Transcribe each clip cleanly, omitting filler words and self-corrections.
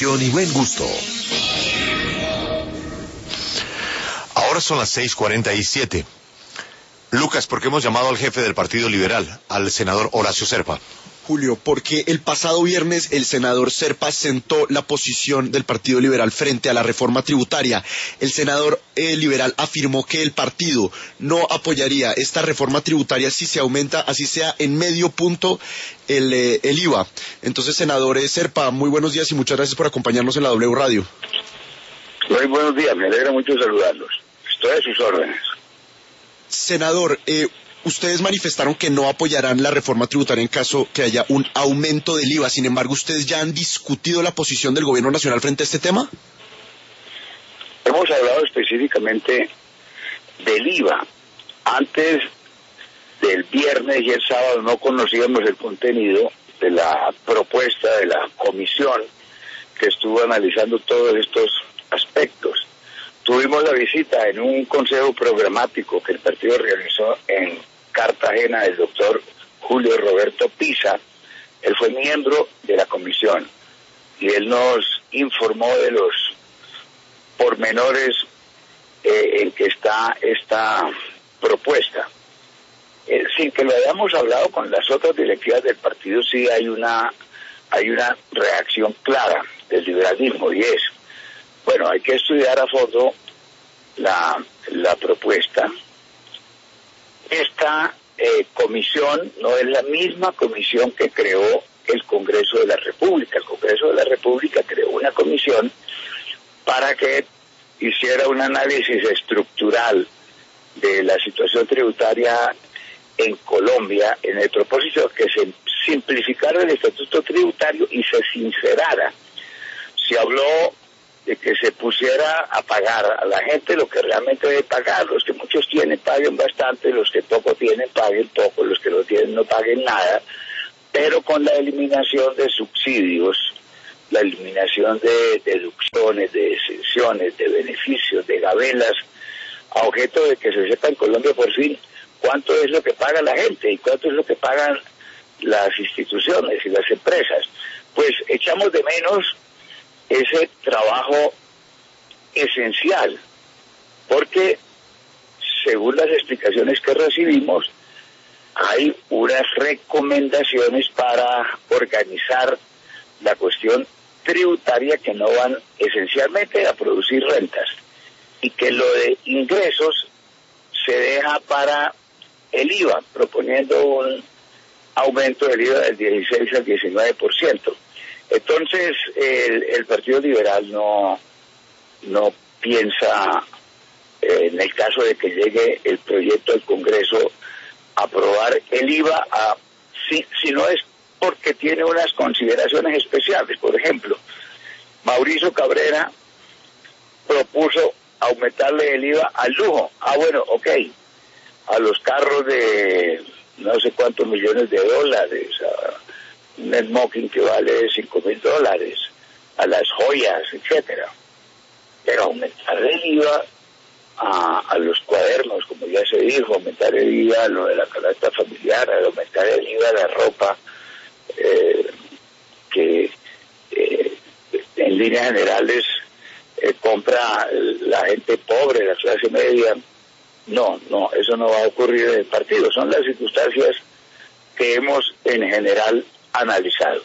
información y buen gusto. Ahora son las 6:47. Lucas, ¿por qué hemos llamado al jefe del Partido Liberal, al senador Horacio Serpa? Julio, porque el pasado viernes el senador Serpa sentó la posición del Partido Liberal frente a la reforma tributaria. El senador liberal afirmó que el partido no apoyaría esta reforma tributaria si se aumenta, así sea en medio punto, el IVA. Entonces, senador Serpa, muy buenos días y muchas gracias por acompañarnos en la W Radio. Muy buenos días, me alegra mucho saludarlos. Estoy a sus órdenes. Senador, ustedes manifestaron que no apoyarán la reforma tributaria en caso que haya un aumento del IVA. Sin embargo, ¿ustedes ya han discutido la posición del gobierno nacional frente a este tema? Hemos hablado específicamente del IVA. Antes del viernes y el sábado no conocíamos el contenido de la propuesta de la comisión que estuvo analizando todos estos aspectos. Tuvimos la visita en un consejo programático que el partido realizó en Cartagena del doctor Julio Roberto Pisa. Él fue miembro de la comisión y él nos informó de los pormenores en que está esta propuesta. Sin que lo hayamos hablado con las otras directivas del partido, sí hay una reacción clara del liberalismo, y es: bueno, hay que estudiar a fondo la propuesta. Esta comisión no es la misma comisión que creó el Congreso de la República. El Congreso de la República creó una comisión para que hiciera un análisis estructural de la situación tributaria en Colombia, en el propósito de que se simplificara el estatuto tributario y se sincerara. Se habló de que se pusiera a pagar a la gente lo que realmente debe pagar. Los que muchos tienen paguen bastante, los que poco tienen paguen poco, los que no tienen no paguen nada, pero con la eliminación de subsidios, la eliminación de deducciones, de exenciones, de beneficios, de gabelas, a objeto de que se sepa en Colombia por fin cuánto es lo que paga la gente y cuánto es lo que pagan las instituciones y las empresas. Pues echamos de menos ese trabajo esencial, porque según las explicaciones que recibimos, hay unas recomendaciones para organizar la cuestión tributaria que no van esencialmente a producir rentas, y que lo de ingresos se deja para el IVA, proponiendo un aumento del IVA del 16 al 19%. Entonces, el Partido Liberal no piensa, en el caso de que llegue el proyecto al Congreso, aprobar el IVA, si no es porque tiene unas consideraciones especiales. Por ejemplo, Mauricio Cabrera propuso aumentarle el IVA al lujo. Bueno, ok, a los carros de no sé cuántos millones de dólares, un smoking que vale $5,000, a las joyas, etcétera. Pero aumentar el IVA a los cuadernos, como ya se dijo, aumentar el IVA a lo de la canasta familiar, aumentar el IVA a la ropa, que en líneas generales compra la gente pobre, la clase media. No, eso no va a ocurrir en el partido. Son las circunstancias que hemos en general analizado.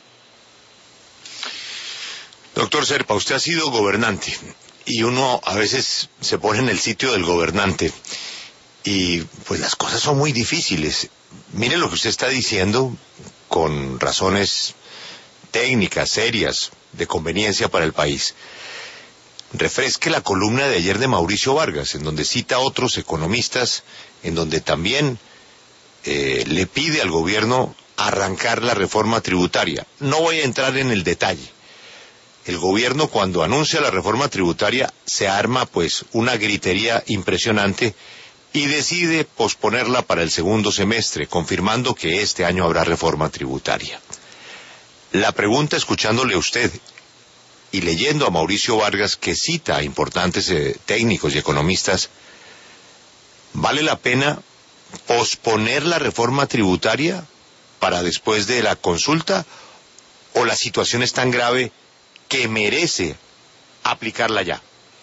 Doctor Serpa, usted ha sido gobernante y uno a veces se pone en el sitio del gobernante y pues las cosas son muy difíciles. Mire lo que usted está diciendo con razones técnicas, serias, de conveniencia para el país. Refresque la columna de ayer de Mauricio Vargas, en donde cita a otros economistas, en donde también le pide al gobierno arrancar la reforma tributaria. No voy a entrar en el detalle. El gobierno, cuando anuncia la reforma tributaria, se arma pues una gritería impresionante y decide posponerla para el segundo semestre, confirmando que este año habrá reforma tributaria. La pregunta, escuchándole a usted y leyendo a Mauricio Vargas, que cita a importantes técnicos y economistas, ¿vale la pena posponer la reforma tributaria para después de la consulta, o la situación es tan grave que merece aplicarla ya?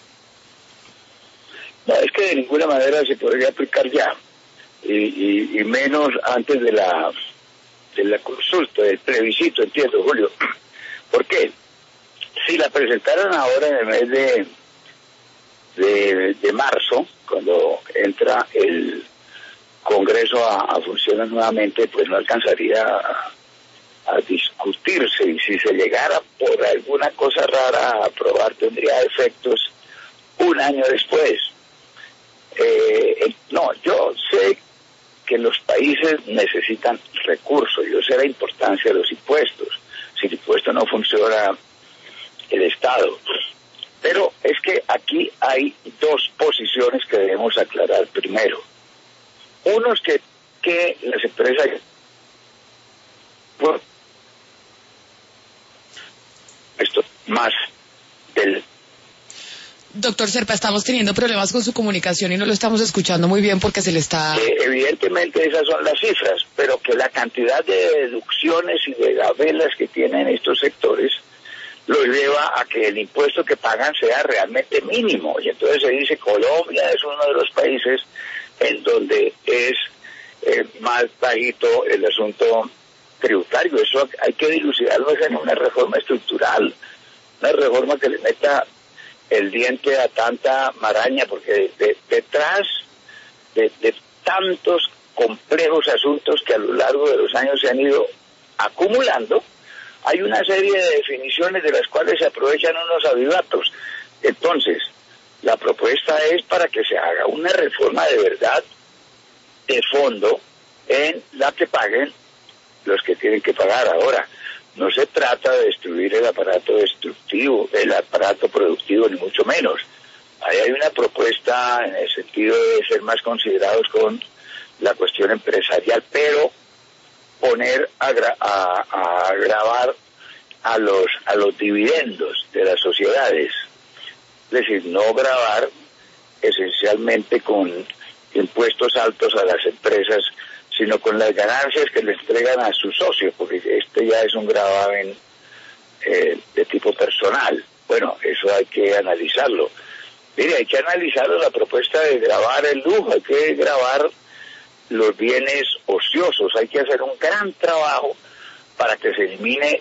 No, es que de ninguna manera se podría aplicar ya, y menos antes de la consulta, del plebiscito, entiendo, Julio. ¿Por qué? Si la presentaran ahora en el mes de marzo, cuando entra el Congreso a funcionar nuevamente, pues no alcanzaría a discutirse, y si se llegara por alguna cosa rara a aprobar, tendría efectos un año después. No, yo sé que los países necesitan recursos, yo sé la importancia de los impuestos. Si el impuesto no funciona, el Estado. Pero es que aquí hay dos posiciones que debemos aclarar primero. Uno es que las empresas... Bueno, esto más del... Doctor Serpa, estamos teniendo problemas con su comunicación y no lo estamos escuchando muy bien porque se le está... evidentemente esas son las cifras, pero que la cantidad de deducciones y de gabelas que tienen estos sectores lo lleva a que el impuesto que pagan sea realmente mínimo. Y entonces se dice Colombia es uno de los países en donde es más bajito el asunto tributario. Eso hay que dilucidarlo en una reforma estructural, una reforma que le meta el diente a tanta maraña, porque detrás de tantos complejos asuntos que a lo largo de los años se han ido acumulando, hay una serie de definiciones de las cuales se aprovechan unos avivatos. Entonces, la propuesta es para que se haga una reforma de verdad, de fondo, en la que paguen los que tienen que pagar. Ahora, no se trata de destruir el aparato destructivo, el aparato productivo, ni mucho menos. Ahí hay una propuesta en el sentido de ser más considerados con la cuestión empresarial, pero poner a gravar a los dividendos de las sociedades. Es decir, no gravar esencialmente con impuestos altos a las empresas, sino con las ganancias que le entregan a sus socios, porque este ya es un gravamen de tipo personal. Bueno, eso hay que analizarlo. Mire, hay que analizar la propuesta de gravar el lujo, hay que gravar los bienes ociosos, hay que hacer un gran trabajo para que se elimine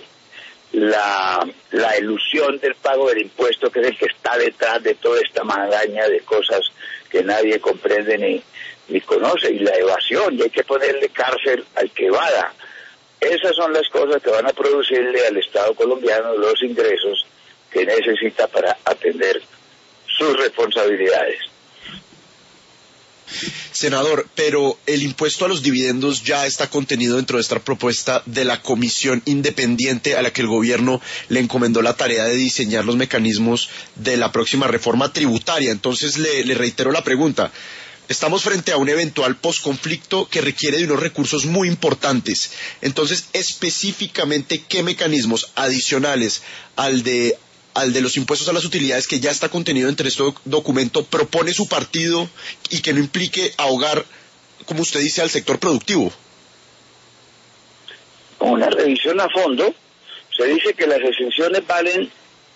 la elusión del pago del impuesto, que es el que está detrás de toda esta magaña de cosas que nadie comprende ni conoce, y la evasión, y hay que ponerle cárcel al que evada. Esas son las cosas que van a producirle al Estado colombiano los ingresos que necesita para atender sus responsabilidades. Senador, pero el impuesto a los dividendos ya está contenido dentro de esta propuesta de la comisión independiente a la que el gobierno le encomendó la tarea de diseñar los mecanismos de la próxima reforma tributaria. Entonces le reitero la pregunta. Estamos frente a un eventual posconflicto que requiere de unos recursos muy importantes. Entonces, específicamente, ¿qué mecanismos adicionales al de los impuestos a las utilidades que ya está contenido entre este documento propone su partido y que no implique ahogar, como usted dice, al sector productivo? Con una revisión a fondo, se dice que las exenciones valen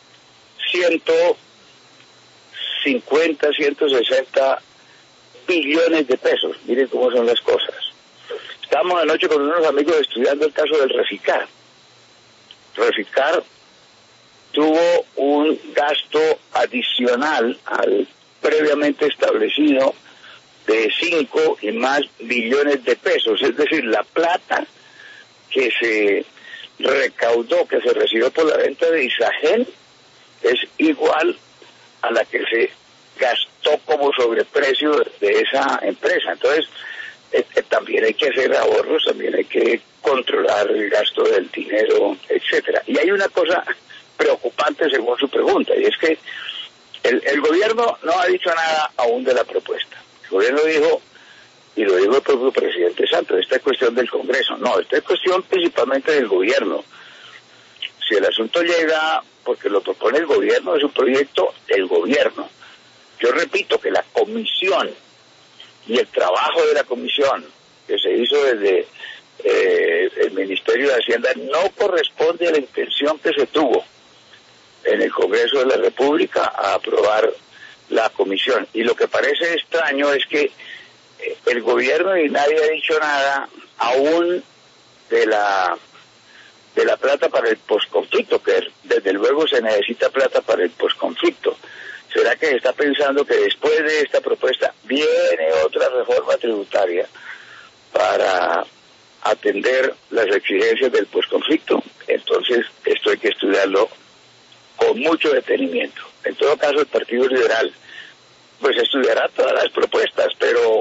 150, 160 billones de pesos. Miren cómo son las cosas. Estábamos anoche con unos amigos estudiando el caso del Reficar. Reficar tuvo un gasto adicional al previamente establecido de 5 y más billones de pesos, es decir, la plata que se recaudó, que se recibió por la venta de Isagen, es igual a la que se gastó como sobreprecio de esa empresa. Entonces, también hay que hacer ahorros, también hay que controlar el gasto del dinero, etcétera. Y hay una cosa preocupante según su pregunta, y es que el gobierno no ha dicho nada aún de la propuesta. El gobierno dijo, y lo dijo el propio presidente Santos, esta es cuestión del Congreso. No, esta es cuestión principalmente del gobierno. Si el asunto llega porque lo propone el gobierno, es un proyecto del gobierno. Yo repito que la comisión y el trabajo de la comisión que se hizo desde el Ministerio de Hacienda no corresponde a la intención que se tuvo en el Congreso de la República a aprobar la comisión. Y lo que parece extraño es que el gobierno y nadie ha dicho nada aún de la plata para el posconflicto, que desde luego se necesita plata para el posconflicto. ¿Será que está pensando que después de esta propuesta viene otra reforma tributaria para atender las exigencias del posconflicto? Entonces esto hay que estudiarlo con mucho detenimiento. En todo caso, el Partido Liberal pues estudiará todas las propuestas, pero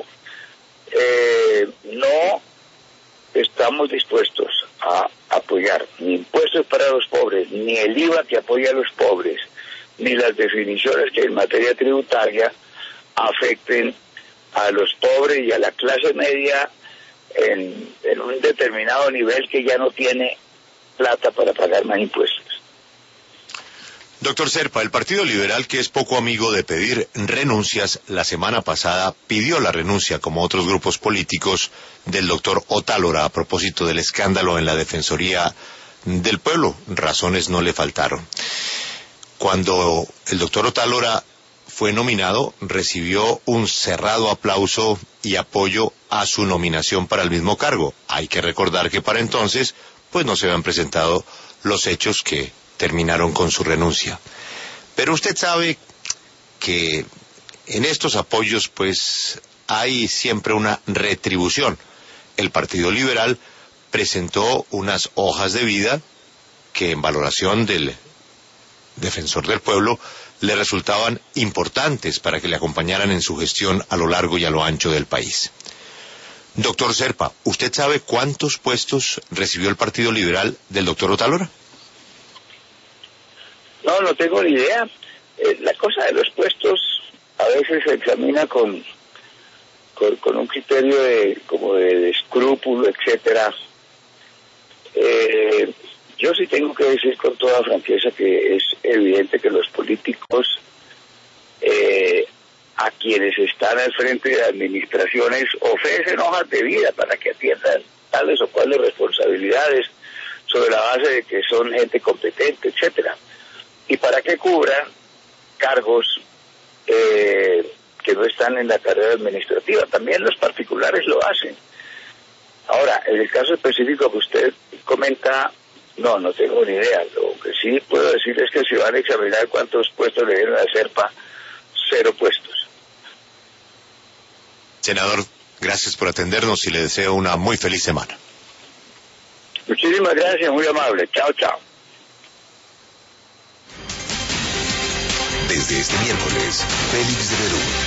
no estamos dispuestos a apoyar ni impuestos para los pobres, ni el IVA que apoya a los pobres, ni las definiciones que en materia tributaria afecten a los pobres y a la clase media en un determinado nivel que ya no tiene plata para pagar más impuestos. Doctor Serpa, el Partido Liberal, que es poco amigo de pedir renuncias, la semana pasada pidió la renuncia, como otros grupos políticos, del doctor Otálora a propósito del escándalo en la Defensoría del Pueblo. Razones no le faltaron. Cuando el doctor Otálora fue nominado, recibió un cerrado aplauso y apoyo a su nominación para el mismo cargo. Hay que recordar que para entonces, pues no se habían presentado los hechos que terminaron con su renuncia. Pero usted sabe que en estos apoyos pues hay siempre una retribución. El Partido Liberal presentó unas hojas de vida que en valoración del defensor del pueblo le resultaban importantes para que le acompañaran en su gestión a lo largo y a lo ancho del país. Doctor Serpa, ¿usted sabe cuántos puestos recibió el Partido Liberal del doctor Otálora? No tengo ni idea. La cosa de los puestos a veces se examina con un criterio de escrúpulo, etcétera. Yo sí tengo que decir con toda franqueza que es evidente que los políticos a quienes están al frente de administraciones ofrecen hojas de vida para que atiendan tales o cuales responsabilidades sobre la base de que son gente competente, etcétera, y para que cubran cargos que no están en la carrera administrativa. También los particulares lo hacen. Ahora, en el caso específico que usted comenta, no tengo ni idea. Lo que sí puedo decir es que si van a examinar cuántos puestos le dieron a Serpa, 0 puestos. Senador, gracias por atendernos y le deseo una muy feliz semana. Muchísimas gracias, muy amable. Chao, chao. Desde este miércoles, Félix de Berú